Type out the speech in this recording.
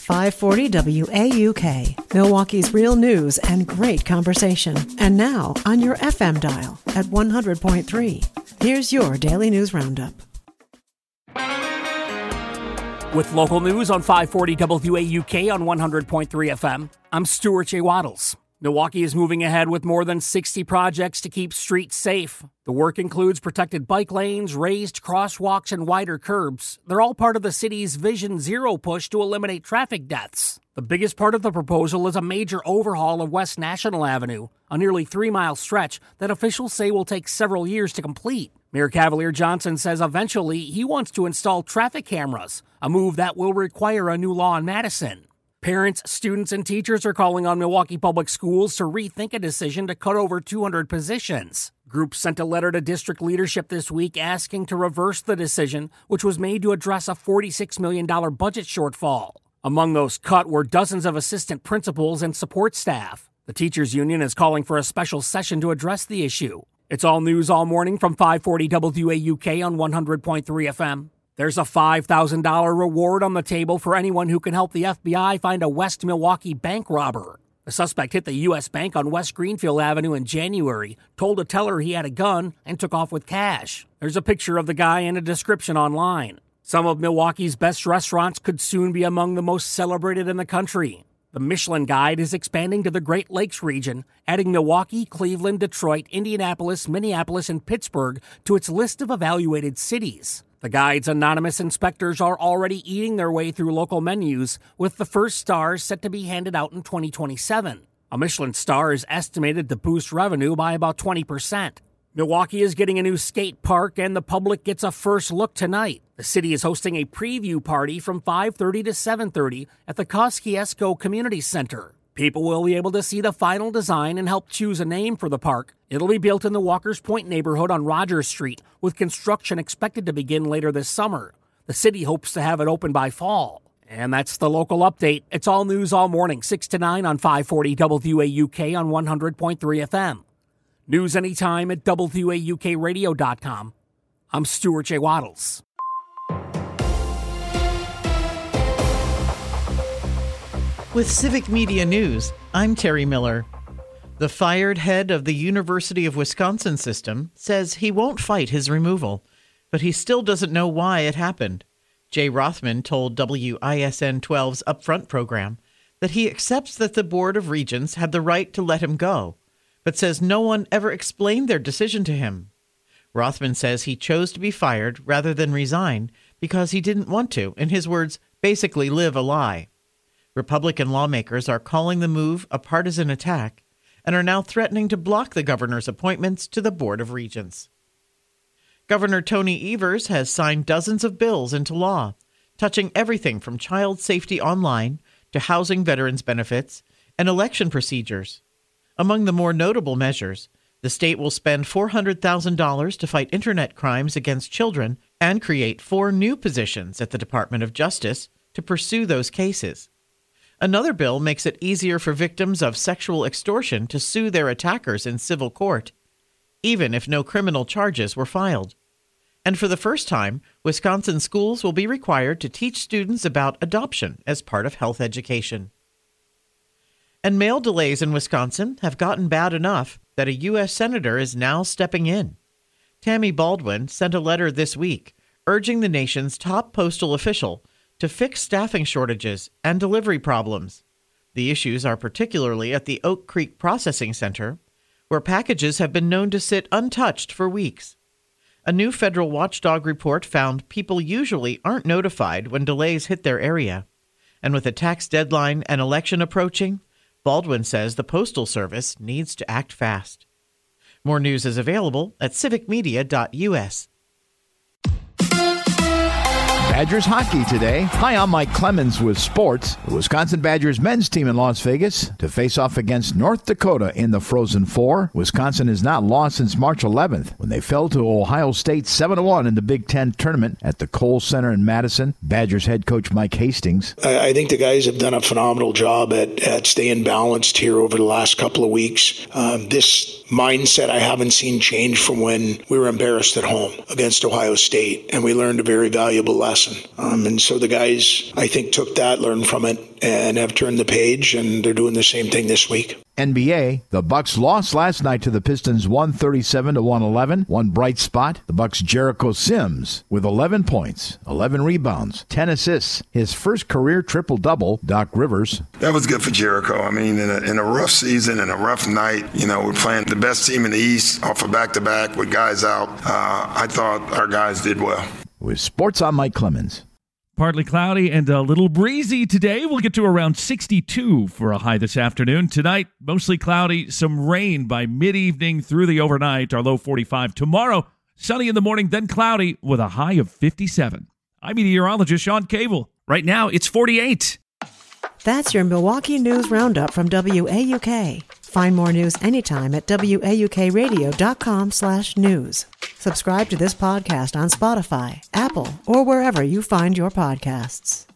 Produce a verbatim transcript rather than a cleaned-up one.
five forty W A U K, Milwaukee's real news and great conversation. And now on your F M dial at one hundred point three. Here's your Daily News Roundup. With local news on five forty W A U K on one hundred point three F M, I'm Stuart J. Waddles. Milwaukee is moving ahead with more than sixty projects to keep streets safe. The work includes protected bike lanes, raised crosswalks, and wider curbs. They're all part of the city's Vision Zero push to eliminate traffic deaths. The biggest part of the proposal is a major overhaul of West National Avenue, a nearly three-mile stretch that officials say will take several years to complete. Mayor Cavalier Johnson says eventually he wants to install traffic cameras, a move that will require a new law in Madison. Parents, students, and teachers are calling on Milwaukee Public Schools to rethink a decision to cut over two hundred positions. Groups sent a letter to district leadership this week asking to reverse the decision, which was made to address a forty-six million dollars budget shortfall. Among those cut were dozens of assistant principals and support staff. The teachers union is calling for a special session to address the issue. It's all news all morning from five forty W A U K on one hundred point three F M. There's a five thousand dollars reward on the table for anyone who can help the F B I find a West Milwaukee bank robber. The suspect hit the U S Bank on West Greenfield Avenue in January, told a teller he had a gun, and took off with cash. There's a picture of the guy and a description online. Some of Milwaukee's best restaurants could soon be among the most celebrated in the country. The Michelin Guide is expanding to the Great Lakes region, adding Milwaukee, Cleveland, Detroit, Indianapolis, Minneapolis, and Pittsburgh to its list of evaluated cities. The Guide's anonymous inspectors are already eating their way through local menus, with the first stars set to be handed out in twenty twenty-seven. A Michelin star is estimated to boost revenue by about twenty percent. Milwaukee is getting a new skate park, and the public gets a first look tonight. The city is hosting a preview party from five thirty to seven thirty at the Kosciuszko Community Center. People will be able to see the final design and help choose a name for the park. It'll be built in the Walker's Point neighborhood on Rogers Street, with construction expected to begin later this summer. The city hopes to have it open by fall. And that's the local update. It's all news all morning, six to nine on five forty W A U K on one hundred point three F M. News anytime at W A U K radio dot com. I'm Stuart J. Waddles. With Civic Media News, I'm Terry Miller. The fired head of the University of Wisconsin system says he won't fight his removal, but he still doesn't know why it happened. Jay Rothman told W I S N twelve's Upfront program that he accepts that the Board of Regents had the right to let him go, but says no one ever explained their decision to him. Rothman says he chose to be fired rather than resign because he didn't want to, in his words, basically live a lie. Republican lawmakers are calling the move a partisan attack and are now threatening to block the governor's appointments to the Board of Regents. Governor Tony Evers has signed dozens of bills into law, touching everything from child safety online to housing veterans benefits and election procedures. Among the more notable measures, the state will spend four hundred thousand dollars to fight internet crimes against children and create four new positions at the Department of Justice to pursue those cases. Another bill makes it easier for victims of sexual extortion to sue their attackers in civil court, even if no criminal charges were filed. And for the first time, Wisconsin schools will be required to teach students about adoption as part of health education. And mail delays in Wisconsin have gotten bad enough that a U S senator is now stepping in. Tammy Baldwin sent a letter this week urging the nation's top postal official to fix staffing shortages and delivery problems. The issues are particularly at the Oak Creek Processing Center, where packages have been known to sit untouched for weeks. A new federal watchdog report found people usually aren't notified when delays hit their area. And with a tax deadline and election approaching, Baldwin says the Postal Service needs to act fast. More news is available at civic media dot U S. Badgers hockey today. Hi, I'm Mike Clemens with sports. The Wisconsin Badgers men's team in Las Vegas to face off against North Dakota in the Frozen Four. Wisconsin has not lost since March eleventh when they fell to Ohio State seven to one in the Big Ten tournament at the Kohl Center in Madison. Badgers head coach Mike Hastings. I think the guys have done a phenomenal job at, at staying balanced here over the last couple of weeks. Um, this mindset I haven't seen change from when we were embarrassed at home against Ohio State, and we learned a very valuable lesson lesson. Um, and so the guys, I think, took that, learned from it, and have turned the page, and they're doing the same thing this week. N B A, the Bucks lost last night to the Pistons one thirty-seven to one eleven. One bright spot, the Bucks' Jericho Sims with eleven points, eleven rebounds, ten assists. His first career triple-double. Doc Rivers. That was good for Jericho. I mean, in a, in a rough season, in a rough night, you know, we're playing the best team in the East off a back-to-back with guys out. Uh, I thought our guys did well. With Sports, I'm Mike Clemens. Partly cloudy and a little breezy today. We'll get to around sixty-two for a high this afternoon. Tonight, mostly cloudy, some rain by mid-evening through the overnight, our low forty-five. Tomorrow, sunny in the morning, then cloudy with a high of fifty-seven. I'm meteorologist Sean Cable. Right now, it's forty-eight. That's your Milwaukee News Roundup from W A U K. Find more news anytime at W A U K radio dot com slash news. Subscribe to this podcast on Spotify, Apple, or wherever you find your podcasts.